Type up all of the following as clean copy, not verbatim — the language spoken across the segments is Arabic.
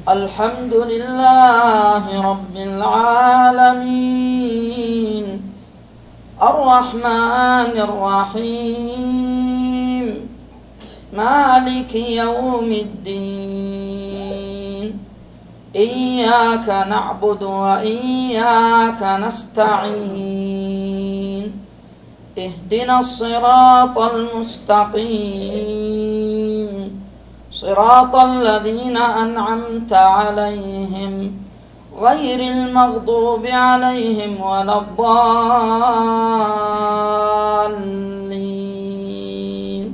الحمد لله رب العالمين الرحمن الرحيم مالك يوم الدين إياك نعبد وإياك نستعين اهدنا الصراط المستقيم صراط الذين أنعمت عليهم غير المغضوب عليهم ولا الضالين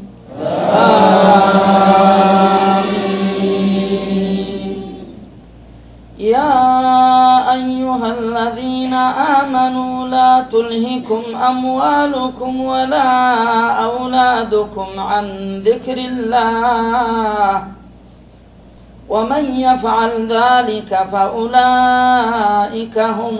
آمين. يا أيها الذين آمنوا لا تلهكم أموالكم ولا أولادكم عن ذكر الله ومن يفعل ذلك فأولئك هم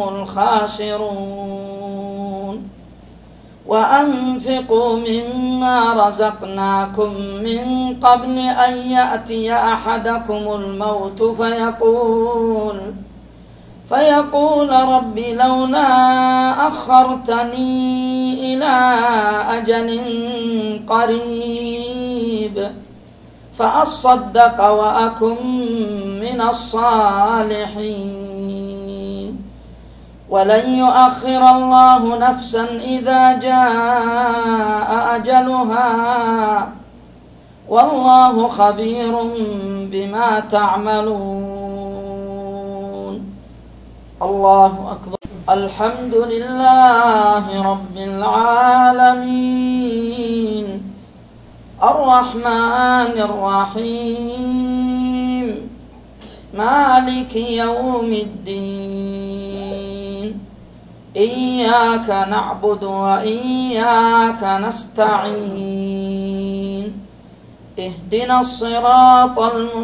الخاسرون. وأنفقوا مما رزقناكم من قبل أن يأتي أحدكم الموت فيقول رب لولا أخرتني إلى أجل قريب فأصدق وأكن من الصالحين ولن يؤخر الله نفسا إذا جاء أجلها والله خبير بما تعملون. الله أكبر. الحمد لله رب العالمين الرحمن الرحيم مالك يوم الدين إياك نعبد وإياك نستعين اهدنا الصراط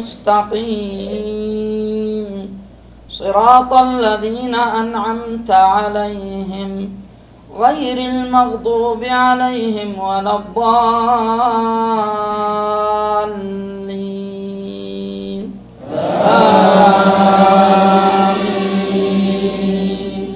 المستقيم صراط الذين أنعمت عليهم غير المغضوب عليهم ولا الضالين آمين.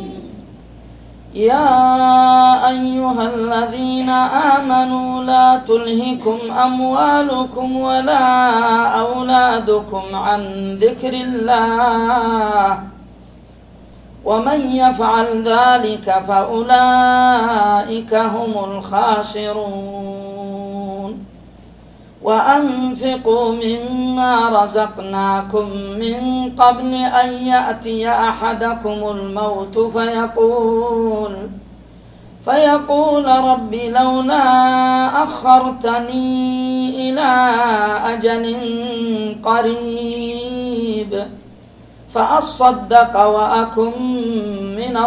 يا أيها الذين آمنوا لا تلهكم أموالكم ولا أولادكم عن ذكر الله ومن يفعل ذلك فأولئك هم الخاسرون. وأنفقوا مما رزقناكم من قبل أن يأتي أحدكم الموت فيقول رب لولا أخرتني إلى أجل قريب فأصدق وأكن من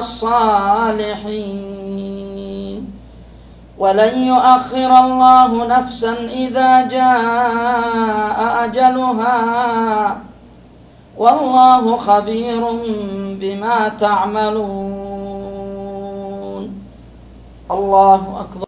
الصالحين ولن يؤخر الله نفسا إذا جاء أجلها والله خبير بما تعملون. الله أكبر.